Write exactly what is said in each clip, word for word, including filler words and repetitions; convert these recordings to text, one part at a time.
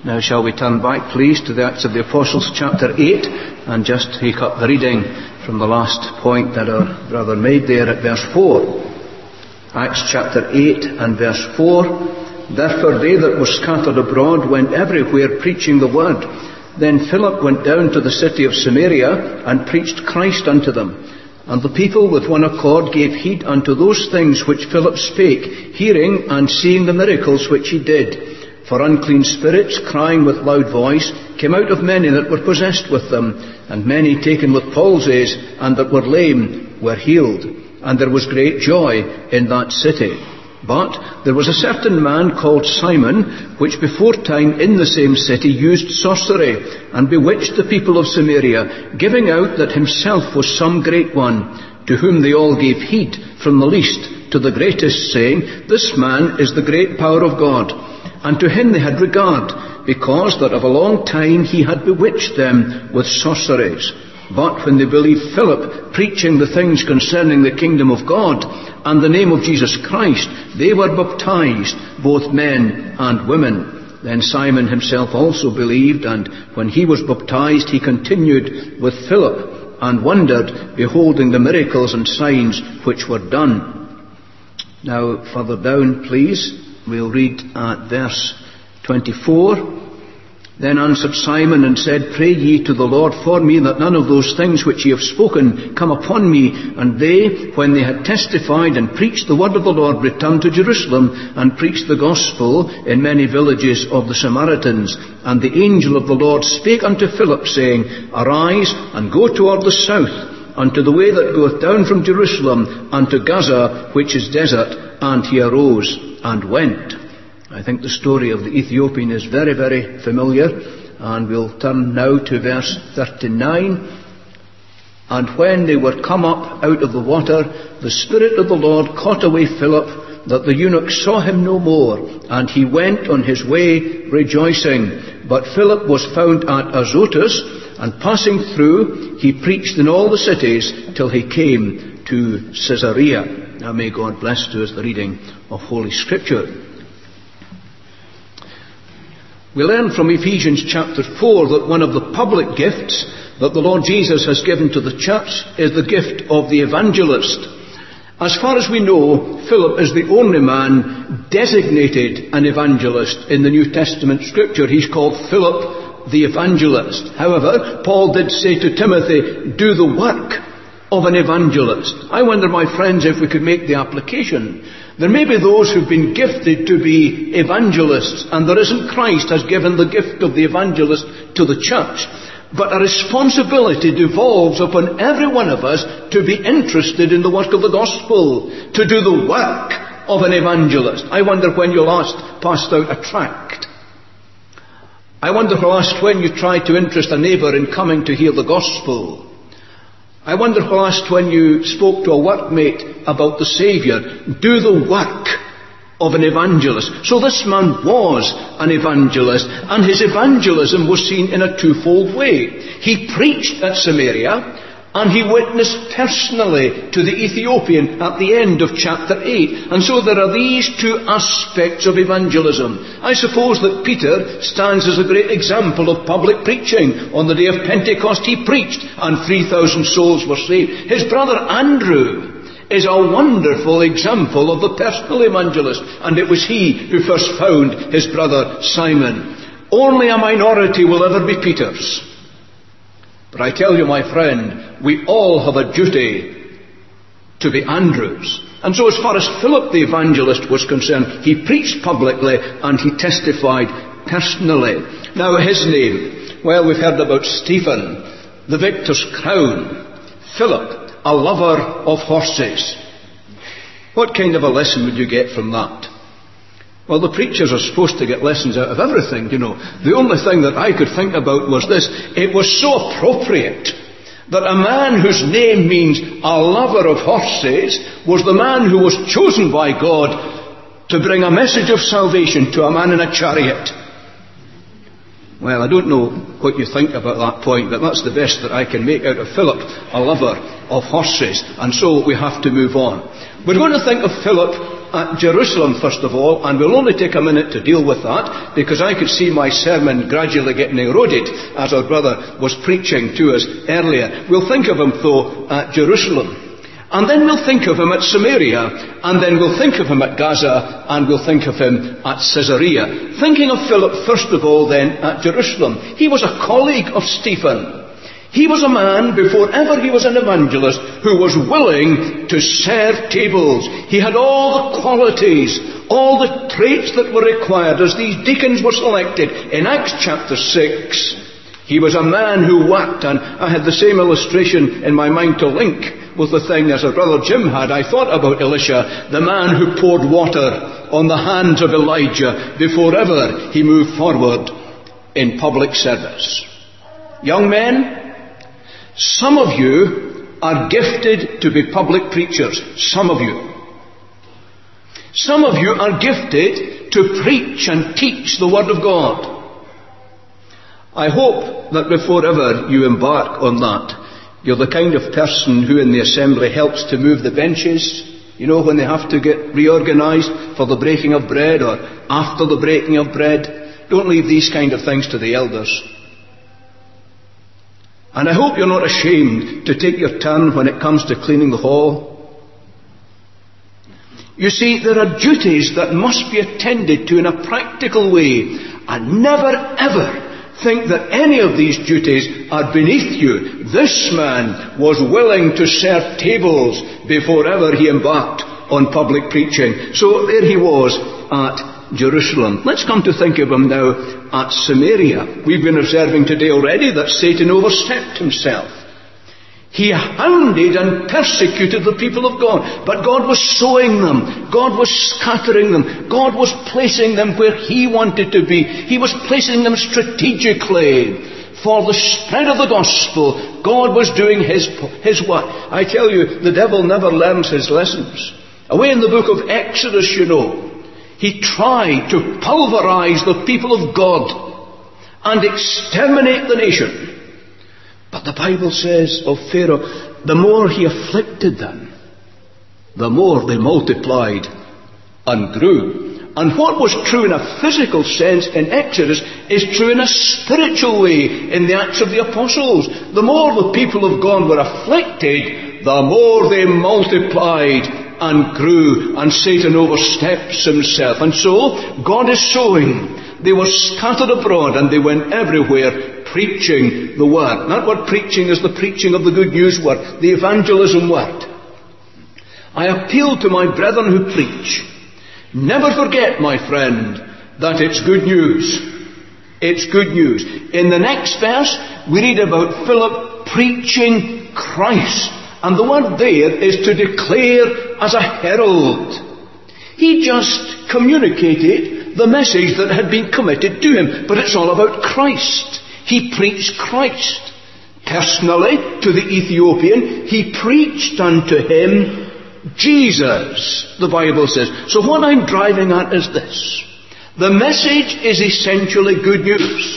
Now shall we turn back, please, to the Acts of the Apostles, chapter eight, and just take up the reading from the last point that our brother made there at verse four. Acts chapter eight and verse four. Therefore they that were scattered abroad went everywhere preaching the word. Then Philip went down to the city of Samaria and preached Christ unto them. And the people with one accord gave heed unto those things which Philip spake, hearing and seeing the miracles which he did. For unclean spirits, crying with loud voice, came out of many that were possessed with them, and many taken with palsies, and that were lame, were healed. And there was great joy in that city. But there was a certain man called Simon, which before time in the same city used sorcery, and bewitched the people of Samaria, giving out that himself was some great one, to whom they all gave heed, from the least to the greatest, saying, This man is the great power of God. And to him they had regard, because that of a long time he had bewitched them with sorceries. But when they believed Philip preaching the things concerning the kingdom of God and the name of Jesus Christ, they were baptized, both men and women. Then Simon himself also believed, and when he was baptized he continued with Philip, and wondered, beholding the miracles and signs which were done. Now further down, please, we'll read at verse twenty-four. Then answered Simon and said, Pray ye to the Lord for me, that none of those things which ye have spoken come upon me. And they, when they had testified and preached the word of the Lord, returned to Jerusalem, and preached the gospel in many villages of the Samaritans. And the angel of the Lord spake unto Philip, saying, Arise, and go toward the south, unto the way that goeth down from Jerusalem unto Gaza, which is desert. And he arose and went. I think the story of the Ethiopian is very, very familiar, and we'll turn now to verse thirty-nine. And when they were come up out of the water, the Spirit of the Lord caught away Philip, that the eunuch saw him no more, and he went on his way rejoicing. But Philip was found at Azotus, and passing through, he preached in all the cities till he came to Caesarea. Now may God bless to us the reading of Holy Scripture. We learn from Ephesians chapter four that one of the public gifts that the Lord Jesus has given to the church is the gift of the evangelist. As far as we know, Philip is the only man designated an evangelist in the New Testament Scripture. He's called Philip the evangelist. However, Paul did say to Timothy, do the work of an evangelist. I wonder, my friends, if we could make the application. There may be those who've been gifted to be evangelists, and the risen Christ has given the gift of the evangelist to the church. But a responsibility devolves upon every one of us to be interested in the work of the gospel, to do the work of an evangelist. I wonder when you last passed out a tract. I wonder last when you tried to interest a neighbour in coming to hear the gospel. I wonder last when you spoke to a workmate about the Saviour. Do the work of an evangelist. So this man was an evangelist, and his evangelism was seen in a twofold way. He preached at Samaria, and he witnessed personally to the Ethiopian at the end of chapter eight. And so there are these two aspects of evangelism. I suppose that Peter stands as a great example of public preaching. On the day of Pentecost he preached, and three thousand souls were saved. His brother Andrew is a wonderful example of the personal evangelist, and it was he who first found his brother Simon. Only a minority will ever be Peters. But I tell you, my friend, we all have a duty to be Andrews. And so as far as Philip the evangelist was concerned, he preached publicly and he testified personally. Now his name, well, we've heard about Stephen, the victor's crown. Philip, a lover of horses. What kind of a lesson would you get from that? Well, the preachers are supposed to get lessons out of everything, you know. The only thing that I could think about was this. It was so appropriate that a man whose name means a lover of horses was the man who was chosen by God to bring a message of salvation to a man in a chariot. Well, I don't know what you think about that point, but that's the best that I can make out of Philip, a lover of horses. And so we have to move on. We're going to think of Philip at Jerusalem first of all, and we'll only take a minute to deal with that, because I could see my sermon gradually getting eroded as our brother was preaching to us earlier. We'll think of him, though, at Jerusalem. And then we'll think of him at Samaria, and then we'll think of him at Gaza, and we'll think of him at Caesarea. Thinking of Philip, first of all, then, at Jerusalem. He was a colleague of Stephen. He was a man, before ever he was an evangelist, who was willing to serve tables. He had all the qualities, all the traits that were required as these deacons were selected. In Acts chapter six, he was a man who worked, and I had the same illustration in my mind to link with the thing as our brother Jim had. I thought about Elisha, the man who poured water on the hands of Elijah before ever he moved forward in public service. Young men, some of you are gifted to be public preachers. Some of you. Some of you are gifted to preach and teach the Word of God. I hope that before ever you embark on that, you're the kind of person who in the assembly helps to move the benches, you know, when they have to get reorganised for the breaking of bread or after the breaking of bread. Don't leave these kind of things to the elders. And I hope you're not ashamed to take your turn when it comes to cleaning the hall. You see, there are duties that must be attended to in a practical way, and never ever think that any of these duties are beneath you. This man was willing to serve tables before ever he embarked on public preaching. So there he was at Jerusalem. Let's come to think of him now at Samaria. We've been observing today already that Satan overstepped himself. He hounded and persecuted the people of God. But God was sowing them. God was scattering them. God was placing them where He wanted to be. He was placing them strategically for the spread of the gospel. God was doing His, his work. I tell you, the devil never learns his lessons. Away in the book of Exodus, you know, he tried to pulverize the people of God and exterminate the nation. But the Bible says of Pharaoh, the more he afflicted them, the more they multiplied and grew. And what was true in a physical sense in Exodus is true in a spiritual way in the Acts of the Apostles. The more the people of God were afflicted, the more they multiplied and grew, and Satan oversteps himself. And so, God is sowing. They were scattered abroad and they went everywhere preaching the word. That word preaching is the preaching of the good news word, the evangelism word. I appeal to my brethren who preach. Never forget, my friend, that it's good news. It's good news. In the next verse, we read about Philip preaching Christ. And the word there is to declare as a herald. He just communicated the message that had been committed to him. But it's all about Christ. He preached Christ. Personally, to the Ethiopian, he preached unto him Jesus, the Bible says. So what I'm driving at is this. The message is essentially good news.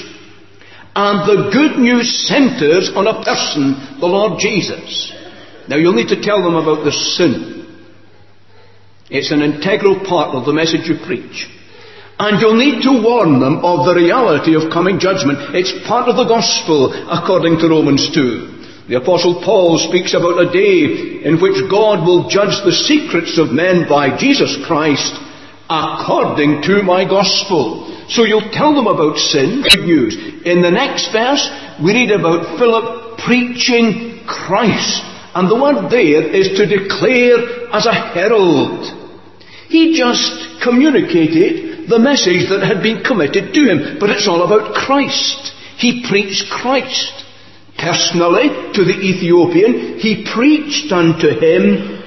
And the good news centres on a person, the Lord Jesus. Now you'll need to tell them about their sin. It's an integral part of the message you preach. And you'll need to warn them of the reality of coming judgment. It's part of the gospel, according to Romans two. The Apostle Paul speaks about a day in which God will judge the secrets of men by Jesus Christ according to my gospel. So you'll tell them about sin. Good news. In the next verse, we read about Philip preaching Christ. And the word there is to declare as a herald. He just communicated the message that had been committed to him. But it's all about Christ. He preached Christ. Personally, to the Ethiopian, he preached unto him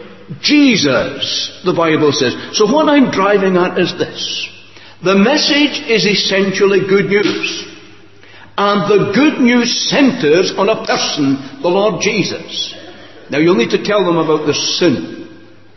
Jesus, the Bible says. So what I'm driving at is this. The message is essentially good news. And the good news centres on a person, the Lord Jesus. Now you'll need to tell them about their sin.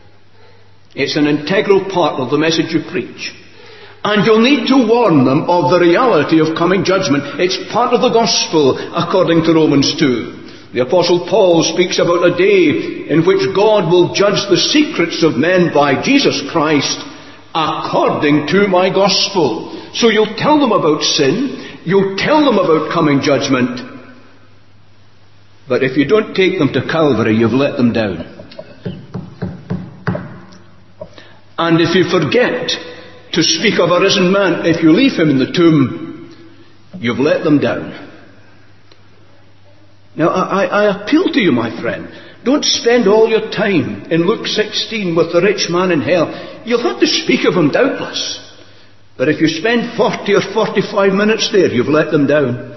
It's an integral part of the message you preach. And you'll need to warn them of the reality of coming judgment. It's part of the gospel, according to Romans two. The Apostle Paul speaks about a day in which God will judge the secrets of men by Jesus Christ according to my gospel. So you'll tell them about sin, you'll tell them about coming judgment, but if you don't take them to Calvary, you've let them down. And if you forget to speak of a risen man, if you leave him in the tomb, you've let them down. Now, I, I appeal to you, my friend, don't spend all your time in Luke sixteen with the rich man in hell. You'll have to speak of him, doubtless. But if you spend forty or forty-five minutes there, you've let them down.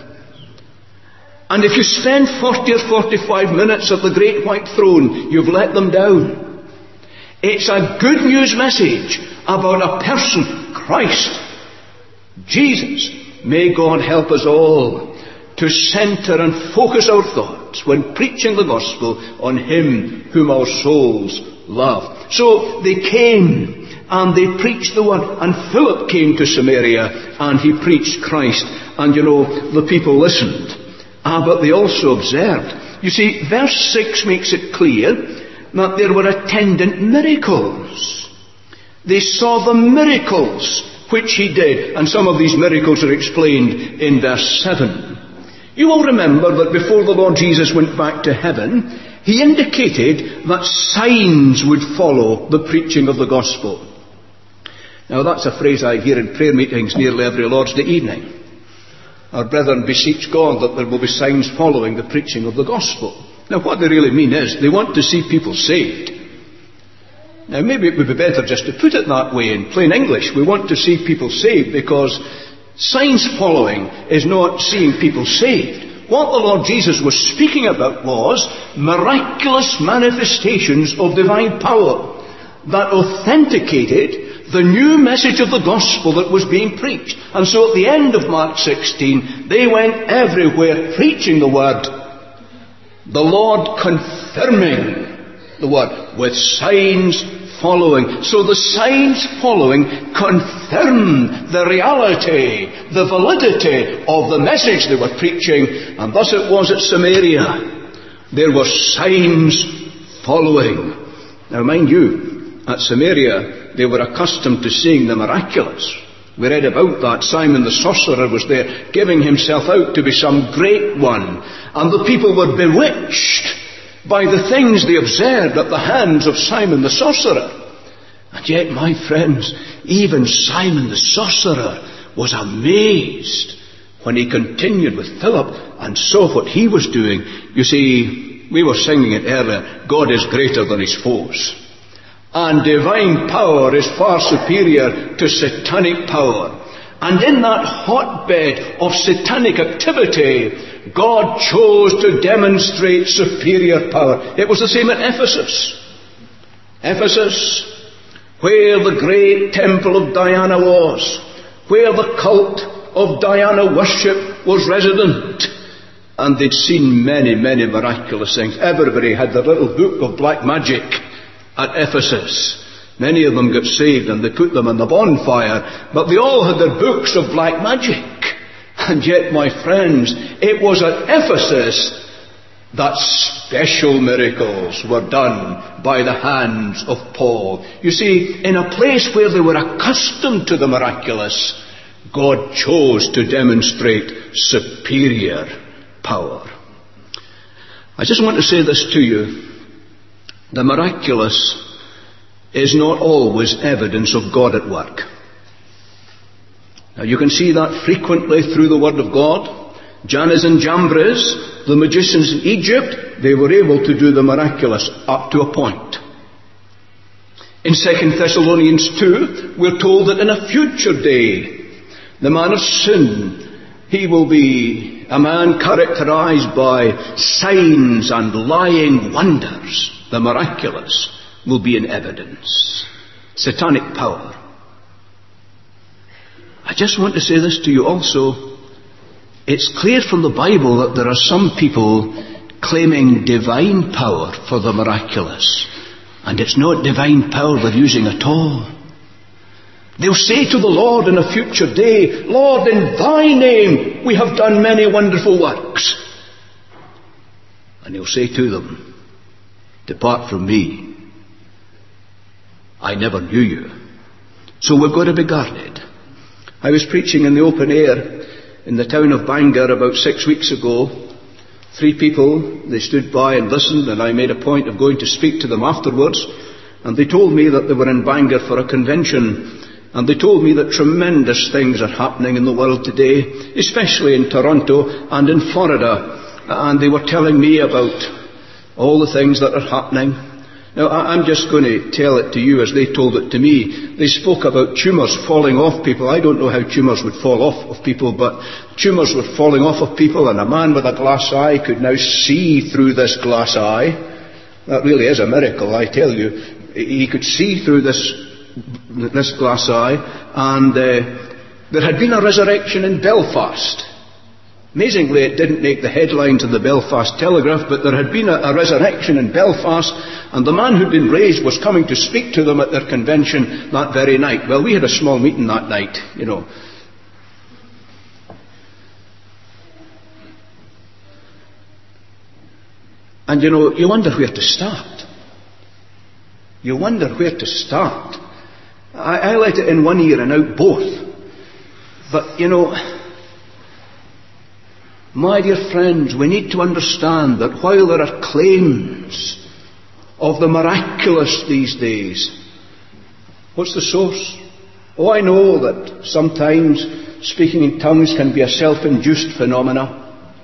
And if you spend forty or forty-five minutes at the great white throne, you've let them down. It's a good news message about a person, Christ, Jesus. May God help us all to centre and focus our thoughts when preaching the gospel on him whom our souls love. So they came and they preached the word, and Philip came to Samaria and he preached Christ, and you know, the people listened. Ah, but they also observed. You see, verse six makes it clear that there were attendant miracles. They saw the miracles which he did, and some of these miracles are explained in verse seven. You will remember that before the Lord Jesus went back to heaven, he indicated that signs would follow the preaching of the gospel. Now that's a phrase I hear in prayer meetings nearly every Lord's Day evening. Our brethren beseech God that there will be signs following the preaching of the gospel. Now what they really mean is they want to see people saved. Now maybe it would be better just to put it that way in plain English. We want to see people saved because signs following is not seeing people saved. What the Lord Jesus was speaking about was miraculous manifestations of divine power that authenticated the new message of the gospel that was being preached. And so at the end of Mark sixteen, they went everywhere preaching the word, the Lord confirming the word with signs following. So the signs following confirmed the reality, the validity of the message they were preaching. And thus it was at Samaria. There were signs following. Now mind you, at Samaria they were accustomed to seeing the miraculous. We read about that. Simon the sorcerer was there giving himself out to be some great one. And the people were bewitched by the things they observed at the hands of Simon the sorcerer. And yet, my friends, even Simon the sorcerer was amazed when he continued with Philip and saw what he was doing. You see, we were singing it earlier, God is greater than his foes. And divine power is far superior to satanic power. And in that hotbed of satanic activity, God chose to demonstrate superior power. It was the same at Ephesus. Ephesus, where the great temple of Diana was, where the cult of Diana worship was resident. And they'd seen many, many miraculous things. Everybody had their little book of black magic at Ephesus. Many of them got saved and they put them on the bonfire, but they all had their books of black magic. And yet, my friends, it was at Ephesus that special miracles were done by the hands of Paul. You see, in a place where they were accustomed to the miraculous, God chose to demonstrate superior power. I just want to say this to you. The miraculous is not always evidence of God at work. Now you can see that frequently through the Word of God. Jannes and Jambres, the magicians in Egypt, they were able to do the miraculous up to a point. In Second Thessalonians two, we're told that in a future day, the man of sin, he will be a man characterized by signs and lying wonders. The miraculous will be in evidence. Satanic power. I just want to say this to you also. It's clear from the Bible that there are some people claiming divine power for the miraculous. And it's not divine power they're using at all. They'll say to the Lord in a future day, Lord, in thy name we have done many wonderful works. And he'll say to them, depart from me. I never knew you. So we've got to be guarded. I was preaching in the open air in the town of Bangor about six weeks ago. Three people, they stood by and listened, and I made a point of going to speak to them afterwards. And they told me that they were in Bangor for a convention. And they told me that tremendous things are happening in the world today, especially in Toronto and in Florida. And they were telling me about all the things that are happening. Now, I'm just going to tell it to you as they told it to me. They spoke about tumours falling off people. I don't know how tumours would fall off of people, but tumours were falling off of people, and a man with a glass eye could now see through this glass eye. That really is a miracle, I tell you. He could see through this, this glass eye, and uh, there had been a resurrection in Belfast. Amazingly, it didn't make the headlines of the Belfast Telegraph, but there had been a, a resurrection in Belfast, and the man who'd been raised was coming to speak to them at their convention that very night. Well, we had a small meeting that night, you know. And, you know, you wonder where to start. You wonder where to start. I, I let it in one ear and out both. But, you know, my dear friends, we need to understand that while there are claims of the miraculous these days, what's the source? Oh, I know that sometimes speaking in tongues can be a self-induced phenomena.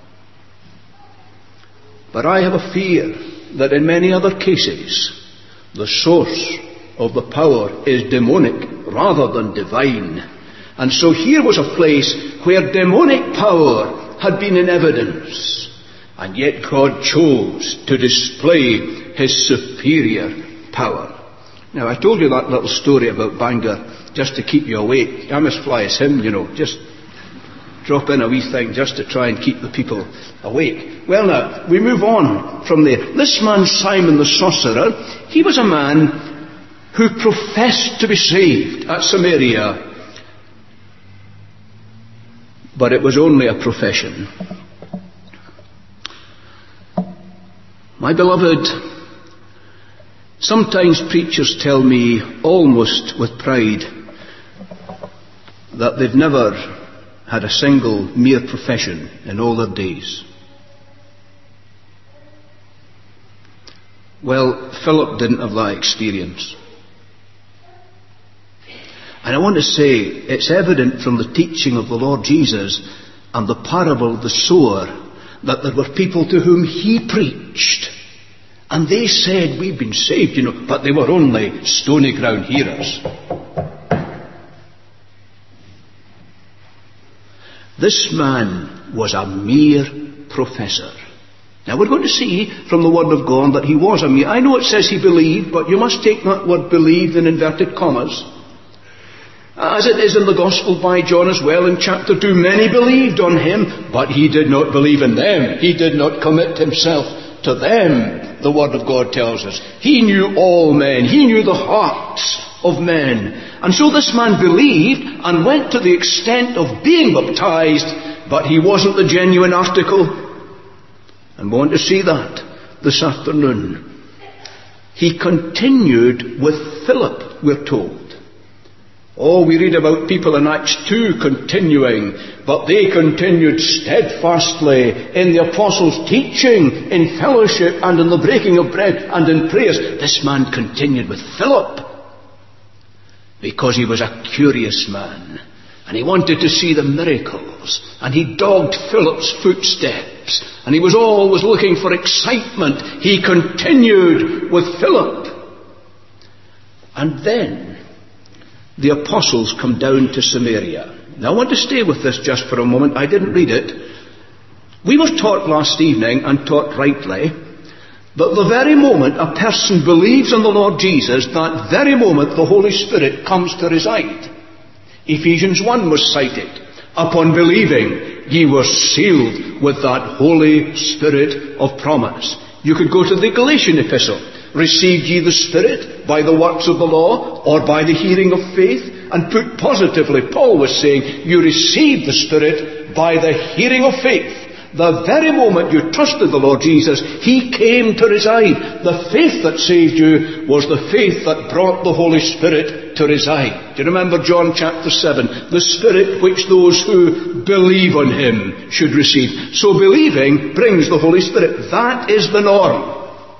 But I have a fear that in many other cases, the source of the power is demonic rather than divine. And so here was a place where demonic power had been in evidence, and yet God chose to display His superior power. Now, I told you that little story about Bangor just to keep you awake. Amos hymn, you know, just drop in a wee thing just to try and keep the people awake. Well, now, we move on from there. This man, Simon the sorcerer, he was a man who professed to be saved at Samaria. But it was only a profession. My beloved, sometimes preachers tell me, almost with pride, that they've never had a single mere profession in all their days. Well, Philip didn't have that experience. And I want to say, it's evident from the teaching of the Lord Jesus and the parable of the sower that there were people to whom He preached. And they said, we've been saved, you know, but they were only stony ground hearers. This man was a mere professor. Now we're going to see from the Word of God that he was a mere... I know it says he believed, but you must take that word believed in inverted commas. As it is in the Gospel by John as well in chapter two, many believed on him, but he did not believe in them. He did not commit himself to them, the Word of God tells us. He knew all men. He knew the hearts of men. And so this man believed and went to the extent of being baptized, but he wasn't the genuine article. And we want to see that this afternoon. He continued with Philip, we're told. Oh, we read about people in Acts two continuing, but they continued steadfastly in the apostles' teaching, in fellowship, and in the breaking of bread, and in prayers. This man continued with Philip, because he was a curious man, and he wanted to see the miracles, and he dogged Philip's footsteps, and he was always looking for excitement. He continued with Philip. And then the apostles come down to Samaria. Now I want to stay with this just for a moment. I didn't read it. We were taught last evening, and taught rightly, that the very moment a person believes in the Lord Jesus, that very moment the Holy Spirit comes to reside. Ephesians one was cited. Upon believing, ye were sealed with that Holy Spirit of promise. You could go to the Galatian epistle. Received ye the Spirit by the works of the law, or by the hearing of faith? And put positively, Paul was saying, you received the Spirit by the hearing of faith. The very moment you trusted the Lord Jesus, He came to reside. The faith that saved you was the faith that brought the Holy Spirit to reside. Do you remember John chapter seven? The Spirit which those who believe on him should receive. So believing brings the Holy Spirit. That is the norm.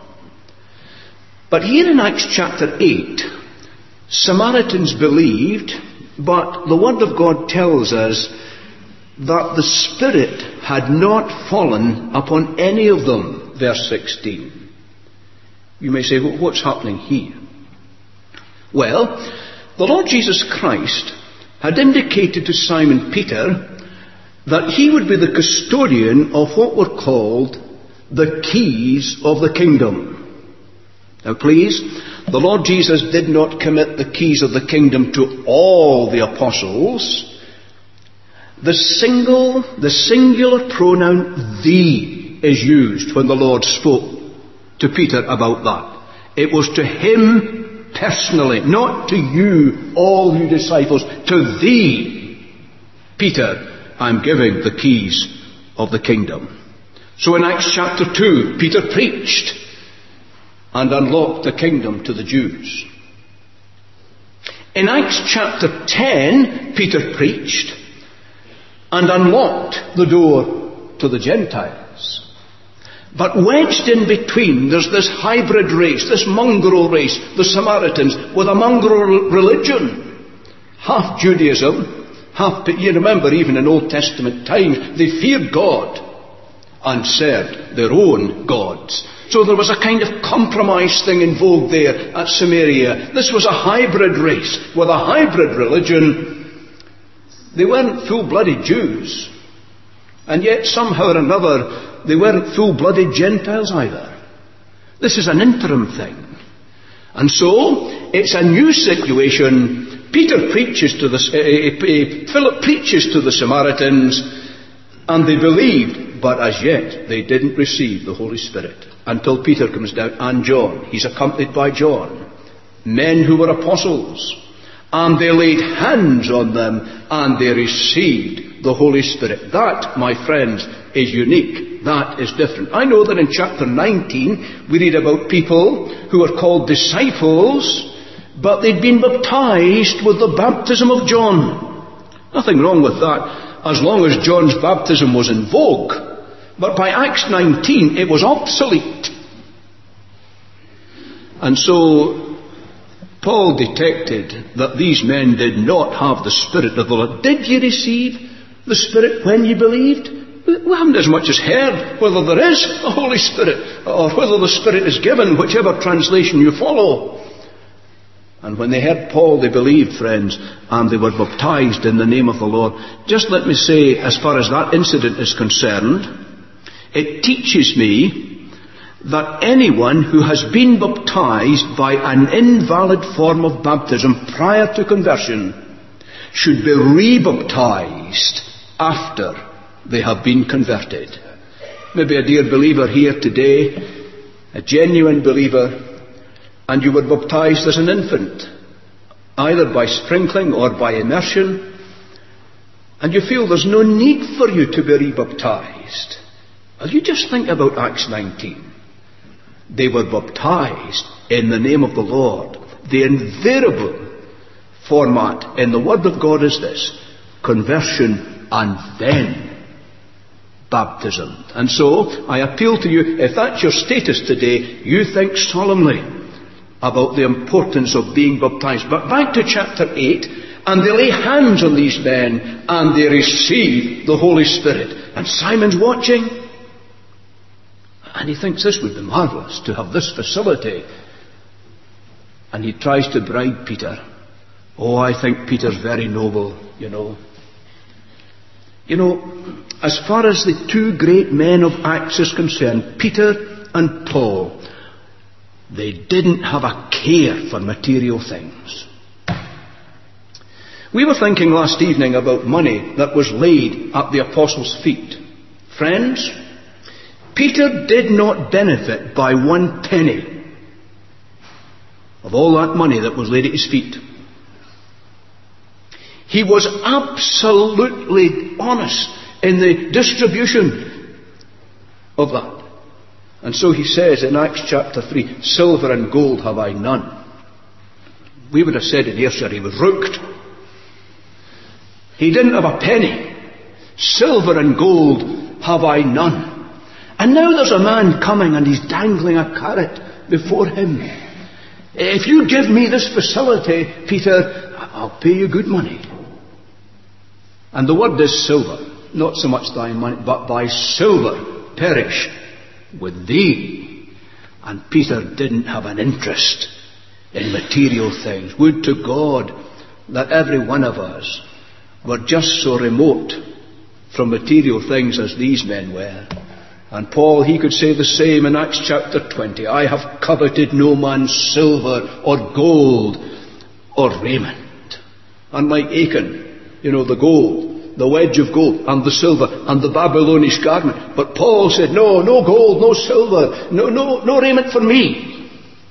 But here in Acts chapter eight, Samaritans believed, but the Word of God tells us that the Spirit had not fallen upon any of them. Verse sixteen. You may say, well, what's happening here? Well, the Lord Jesus Christ had indicated to Simon Peter that he would be the custodian of what were called the keys of the kingdom. Now please, the Lord Jesus did not commit the keys of the kingdom to all the apostles. The single, the singular pronoun "the" is used when the Lord spoke to Peter about that. It was to him personally, not to you, all you disciples. To thee, Peter, I'm giving the keys of the kingdom. So in Acts chapter two, Peter preached and unlocked the kingdom to the Jews. In Acts chapter ten, Peter preached and unlocked the door to the Gentiles. But wedged in between, there's this hybrid race, this mongrel race, the Samaritans, with a mongrel religion. Half Judaism, half, you remember even in Old Testament times, they feared God and served their own gods. So there was a kind of compromise thing in vogue there at Samaria. This was a hybrid race with a hybrid religion. They weren't full-blooded Jews. And yet somehow or another, they weren't full-blooded Gentiles either. This is an interim thing. And so, it's a new situation. Peter preaches to the, uh, Philip preaches to the Samaritans, and they believed, but as yet they didn't receive the Holy Spirit until Peter comes down, and John. He's accompanied by John, men who were apostles. And they laid hands on them, and they received the Holy Spirit. That, my friends, is unique. That is different. I know that in chapter nineteen, we read about people who are called disciples, but they'd been baptized with the baptism of John. Nothing wrong with that, as long as John's baptism was in vogue. But by Acts nineteen, it was obsolete. And so Paul detected that these men did not have the Spirit of the Lord. Did you receive the Spirit when you believed? We haven't as much as heard whether there is a Holy Spirit or whether the Spirit is given, whichever translation you follow. And when they heard Paul, they believed, friends, and they were baptized in the name of the Lord. Just let me say, as far as that incident is concerned, it teaches me that anyone who has been baptized by an invalid form of baptism prior to conversion should be rebaptized after they have been converted. Maybe a dear believer here today, a genuine believer, and you were baptized as an infant, either by sprinkling or by immersion, and you feel there's no need for you to be rebaptized. Well, you just think about Acts nineteen. They were baptized in the name of the Lord. The invariable format in the Word of God is this: conversion and then baptism. And so, I appeal to you, if that's your status today, you think solemnly about the importance of being baptized. But back to chapter eight, and they lay hands on these men, and they receive the Holy Spirit. And Simon's watching, and he thinks this would be marvellous to have this facility. And he tries to bribe Peter. Oh, I think Peter's very noble, you know. You know, as far as the two great men of Acts is concerned, Peter and Paul, they didn't have a care for material things. We were thinking last evening about money that was laid at the apostles' feet. Friends, Peter did not benefit by one penny of all that money that was laid at his feet. He was absolutely honest in the distribution of that. And so he says in Acts chapter three, silver and gold have I none. We would have said in Ayrshire he was rooked. He didn't have a penny. Silver and gold have I none. And now there's a man coming and he's dangling a carrot before him. If you give me this facility, Peter, I'll pay you good money. And the word is silver. Not so much thy money, but thy silver perish with thee. And Peter didn't have an interest in material things. Would to God that every one of us were just so remote from material things as these men were. And Paul, he could say the same in Acts chapter twenty. I have coveted no man's silver or gold or raiment. Unlike Achan, you know, the gold, the wedge of gold and the silver and the Babylonish garment. But Paul said, no, no gold, no silver, no, no, no raiment for me.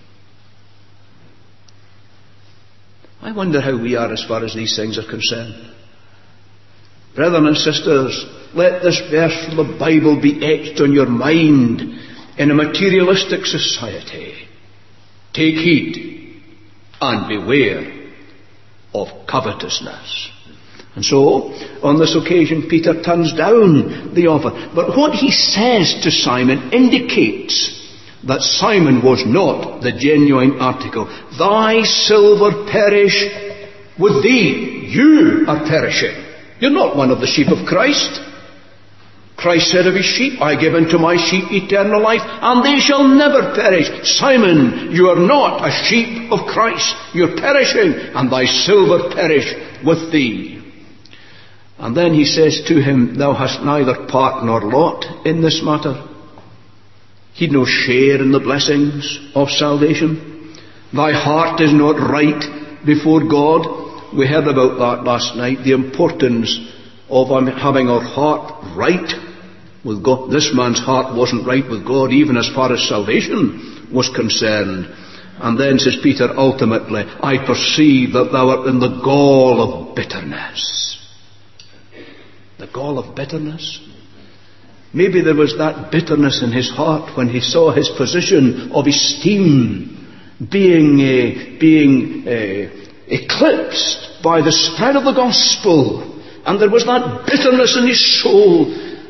I wonder how we are as far as these things are concerned. Brethren and sisters, let this verse from the Bible be etched on your mind. In a materialistic society, take heed and beware of covetousness. And so, on this occasion, Peter turns down the offer. But what he says to Simon indicates that Simon was not the genuine article. Thy silver perish with thee. You are perishing. You're not one of the sheep of Christ. Christ said of his sheep, I give unto my sheep eternal life, and they shall never perish. Simon, you are not a sheep of Christ. You're perishing, and thy silver perish with thee. And then he says to him, thou hast neither part nor lot in this matter. He'd no share in the blessings of salvation. Thy heart is not right before God. We heard about that last night, the importance of having our heart right with God. This man's heart wasn't right with God, even as far as salvation was concerned. And then says Peter, ultimately, I perceive that thou art in the gall of bitterness. The gall of bitterness? Maybe there was that bitterness in his heart when he saw his position of esteem being, uh, being uh, eclipsed by the spread of the gospel. And there was that bitterness in his soul.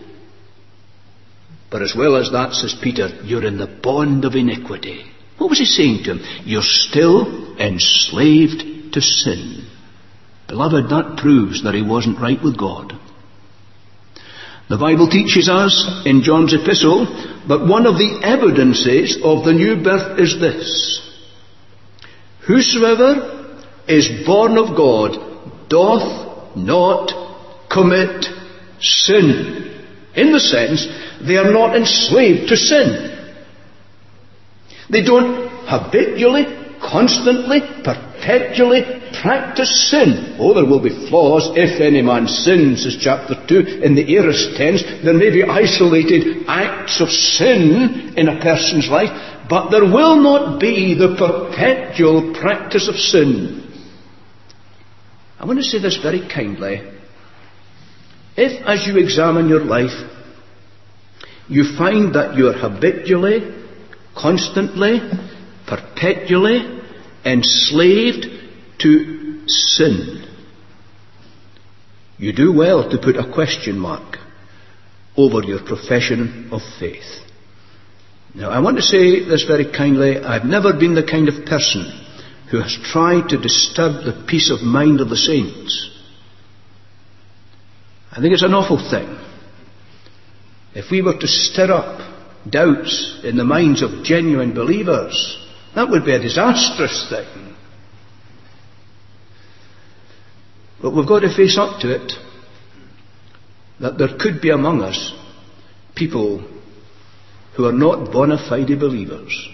But as well as that, says Peter, you're in the bond of iniquity. What was he saying to him? You're still enslaved to sin. Beloved, that proves that he wasn't right with God. The Bible teaches us in John's epistle that one of the evidences of the new birth is this. Whosoever is born of God doth not commit sin. In the sense, they are not enslaved to sin. They don't habitually, constantly, perpetually practice sin. Oh, there will be flaws. If any man sins, says chapter two, in the aorist tense, there may be isolated acts of sin in a person's life, but there will not be the perpetual practice of sin. I want to say this very kindly. If, as you examine your life, you find that you are habitually, constantly, perpetually enslaved to sin, you do well to put a question mark over your profession of faith. Now, I want to say this very kindly. I've never been the kind of person who has tried to disturb the peace of mind of the saints. I think it's an awful thing if we were to stir up doubts in the minds of genuine believers. That would be a disastrous thing. But we've got to face up to it, that there could be among us people who are not bona fide believers.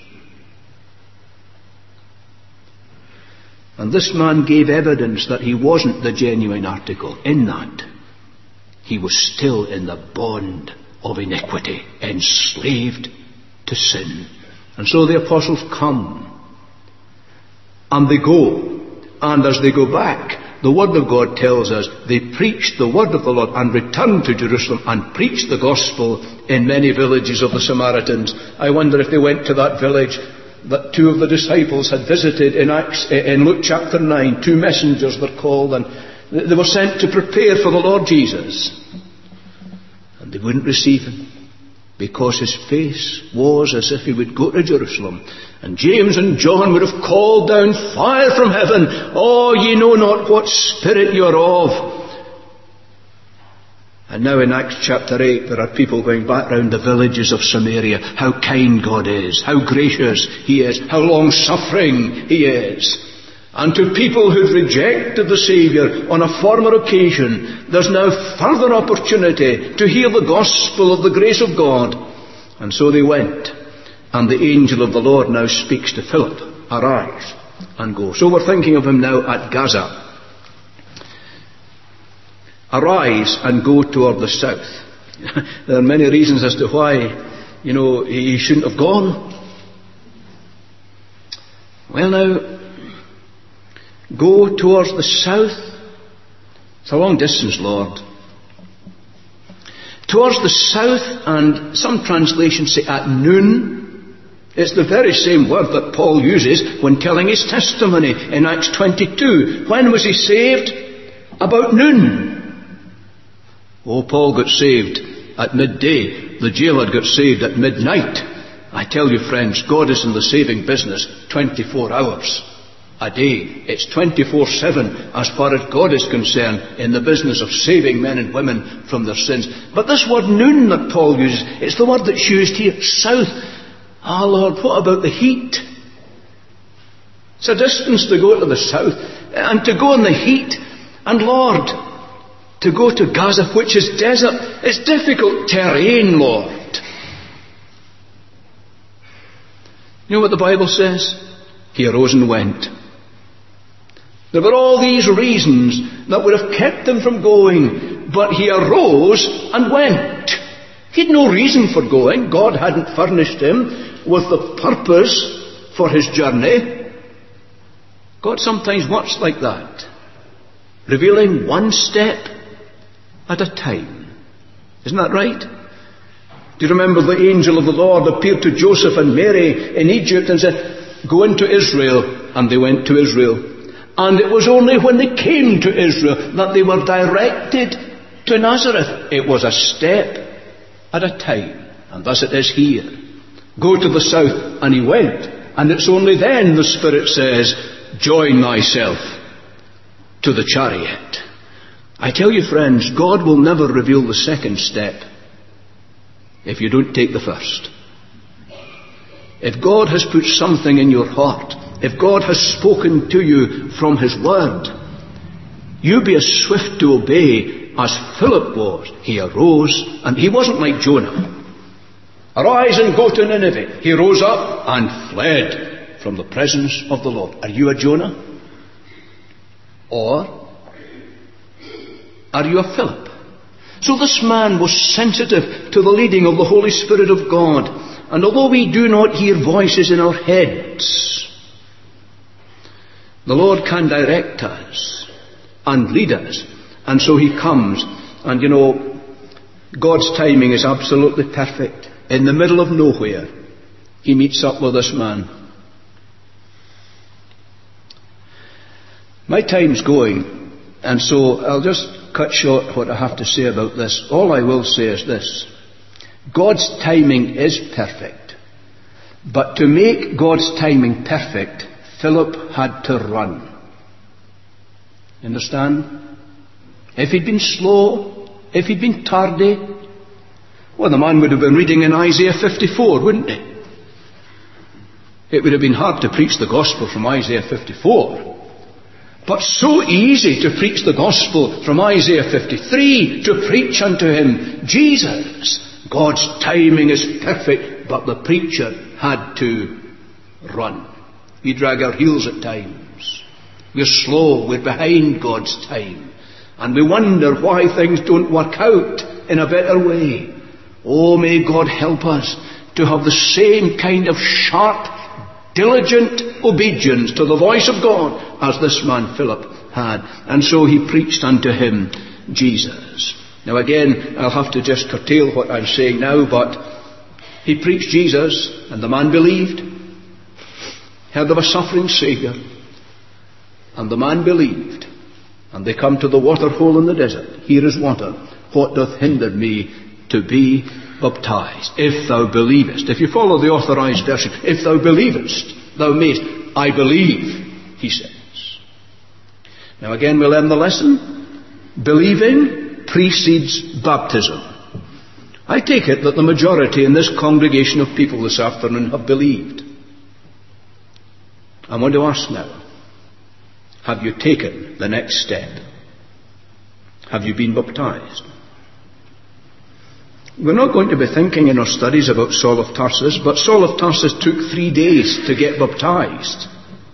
And this man gave evidence that he wasn't the genuine article. In that, he was still in the bond of iniquity, enslaved to sin. And so the apostles come, and they go, and as they go back, the Word of God tells us they preached the Word of the Lord and returned to Jerusalem and preached the gospel in many villages of the Samaritans. I wonder if they went to that village, that two of the disciples had visited in Acts, in Luke chapter nine. Two messengers were called, and they were sent to prepare for the Lord Jesus. And they wouldn't receive him, because his face was as if he would go to Jerusalem. And James and John would have called down fire from heaven. Oh, ye know not what spirit you are of. And now in Acts chapter eight, there are people going back round the villages of Samaria. How kind God is, how gracious he is, how long-suffering he is. And to people who'd rejected the Saviour on a former occasion, there's now further opportunity to hear the gospel of the grace of God. And so they went. And the angel of the Lord now speaks to Philip, arise and go. So we're thinking of him now at Gaza. Arise and go toward the south. There are many reasons as to why, you know, he shouldn't have gone. Well now, go towards the south. It's a long distance, Lord. Towards the south, and some translations say at noon. It's the very same word that Paul uses when telling his testimony in Acts twenty-two. When was he saved? About noon. Oh, Paul got saved at midday. The jailer got saved at midnight. I tell you, friends, God is in the saving business twenty-four hours a day. It's twenty-four seven as far as God is concerned in the business of saving men and women from their sins. But this word noon that Paul uses, it's the word that's used here, south. Ah, oh, Lord, what about the heat? It's a distance to go to the south, and to go in the heat. And Lord, to go to Gaza, which is desert, it's difficult terrain, Lord. You know what the Bible says? He arose and went. There were all these reasons that would have kept him from going, but he arose and went. He had no reason for going. God hadn't furnished him with the purpose for his journey. God sometimes works like that, revealing one step at a time. Isn't that right? Do you remember the angel of the Lord appeared to Joseph and Mary in Egypt and said, go into Israel, and they went to Israel. And it was only when they came to Israel that they were directed to Nazareth. It was a step at a time, and thus it is here. Go to the south, and he went. And it's only then the Spirit says, join thyself to the chariot. I tell you, friends, God will never reveal the second step if you don't take the first. If God has put something in your heart, if God has spoken to you from his word, you be as swift to obey as Philip was. He arose, and he wasn't like Jonah. Arise and go to Nineveh. He rose up and fled from the presence of the Lord. Are you a Jonah? Or are you a Philip? So this man was sensitive to the leading of the Holy Spirit of God. And although we do not hear voices in our heads, the Lord can direct us and lead us. And so he comes. And you know, God's timing is absolutely perfect. In the middle of nowhere, he meets up with this man. My time's going, and so I'll just cut short what I have to say about this. All I will say is this. God's timing is perfect. But to make God's timing perfect, Philip had to run. You understand? If he'd been slow, if he'd been tardy, well, the man would have been reading in Isaiah fifty-four, wouldn't he? It would have been hard to preach the gospel from Isaiah fifty-four. But so easy to preach the gospel from Isaiah fifty-three, to preach unto him Jesus. God's timing is perfect, but the preacher had to run. We drag our heels at times. We're slow, we're behind God's time. And we wonder why things don't work out in a better way. Oh, may God help us to have the same kind of sharp, diligent obedience to the voice of God as this man Philip had. And so he preached unto him Jesus. Now again, I'll have to just curtail what I'm saying now, but he preached Jesus, and the man believed. heard of a suffering Saviour, and the man believed, and they come to the water hole in the desert. Here is water. What doth hinder me to be baptized? If thou believest. If you follow the authorized version, if thou believest, thou mayst. I believe, he says. Now again we learn the lesson. Believing precedes baptism. I take it that the majority in this congregation of people this afternoon have believed. I want to ask now, have you taken the next step? Have you been baptized? We're not going to be thinking in our studies about Saul of Tarsus, but Saul of Tarsus took three days to get baptized.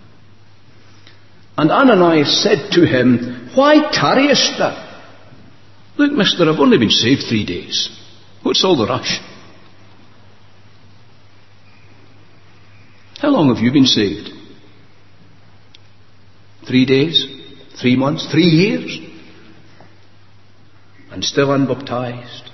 And Ananias said to him, why tarriest thou? Look, mister, I've only been saved three days. What's all the rush? How long have you been saved? Three days? Three months? Three years? And still unbaptized?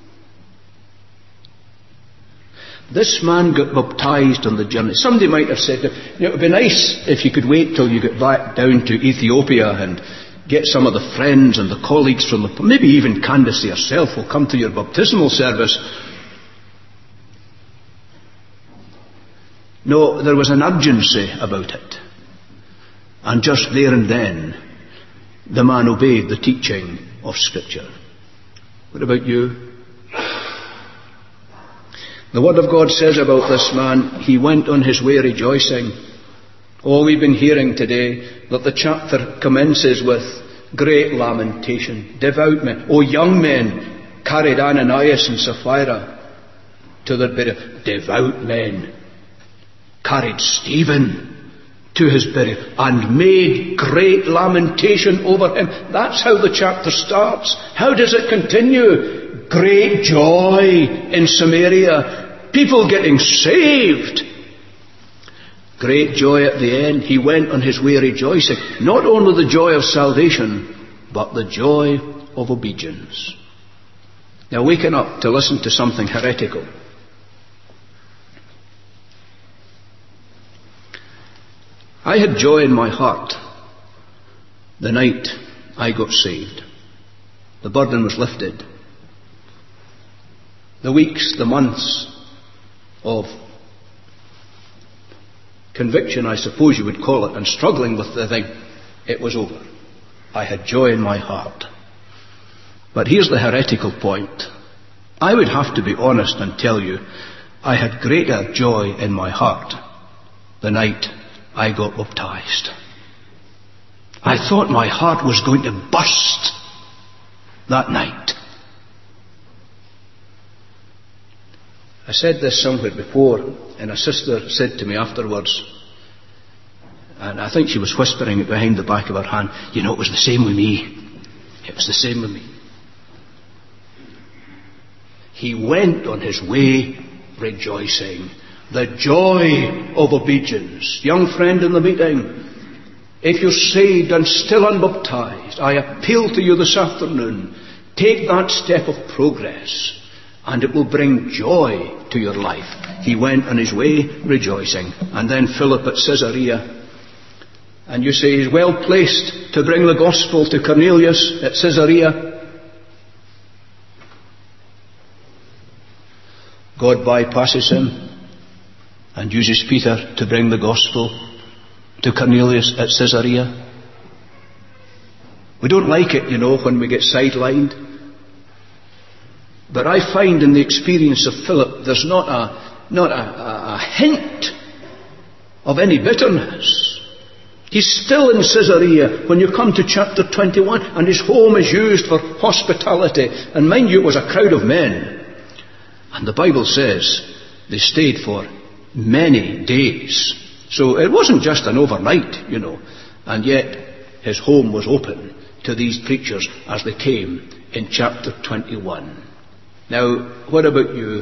This man got baptized on the journey. Somebody might have said, you know, it would be nice if you could wait till you get back down to Ethiopia and get some of the friends and the colleagues from the, maybe even Candace herself will come to your baptismal service. No, there was an urgency about it. And just there and then, the man obeyed the teaching of Scripture. What about you? The Word of God says about this man, he went on his way rejoicing. Oh, we've been hearing today that the chapter commences with great lamentation. Devout men, oh young men, carried Ananias and Sapphira to their burial. Devout men carried Stephen to his burial and made great lamentation over him. That's how the chapter starts. How does it continue? Great joy in Samaria. People getting saved. Great joy at the end. He went on his way rejoicing. Not only the joy of salvation, but the joy of obedience. Now waking up to listen to something heretical. I had joy in my heart the night I got saved. The burden was lifted. The weeks, the months of conviction, I suppose you would call it, and struggling with the thing, it was over. I had joy in my heart. But here's the heretical point. I would have to be honest and tell you, I had greater joy in my heart the night I got baptized. I thought my heart was going to burst that night. I said this somewhere before, and a sister said to me afterwards, and I think she was whispering it behind the back of her hand, you know, it was the same with me. It was the same with me. He went on his way rejoicing. The joy of obedience. Young friend in the meeting, if you're saved and still unbaptized, I appeal to you this afternoon, take that step of progress. And it will bring joy to your life. He went on his way rejoicing. And then Philip at Caesarea. And you say he's well placed to bring the gospel to Cornelius at Caesarea. God bypasses him and uses Peter to bring the gospel to Cornelius at Caesarea. We don't like it, you know, when we get sidelined. But I find in the experience of Philip, there's not a, not a, a, a hint of any bitterness. He's still in Caesarea when you come to chapter twenty-one, and his home is used for hospitality. And mind you, it was a crowd of men. And the Bible says they stayed for many days. So it wasn't just an overnight, you know. And yet his home was open to these preachers as they came in chapter twenty-one. Now, what about you?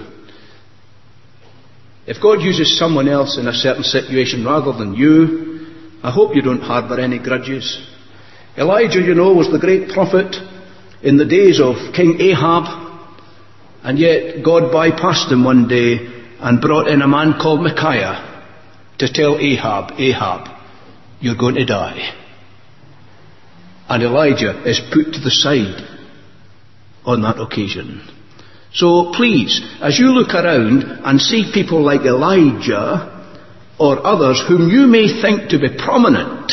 If God uses someone else in a certain situation rather than you, I hope you don't harbour any grudges. Elijah, you know, was the great prophet in the days of King Ahab, and yet God bypassed him one day and brought in a man called Micaiah, to tell Ahab, Ahab, you're going to die. And Elijah is put to the side on that occasion. So please, as you look around and see people like Elijah or others whom you may think to be prominent,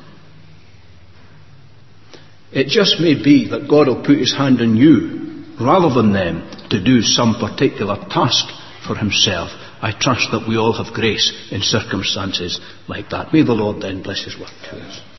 it just may be that God will put his hand on you rather than them to do some particular task for himself. I trust that we all have grace in circumstances like that. May the Lord then bless his word to us.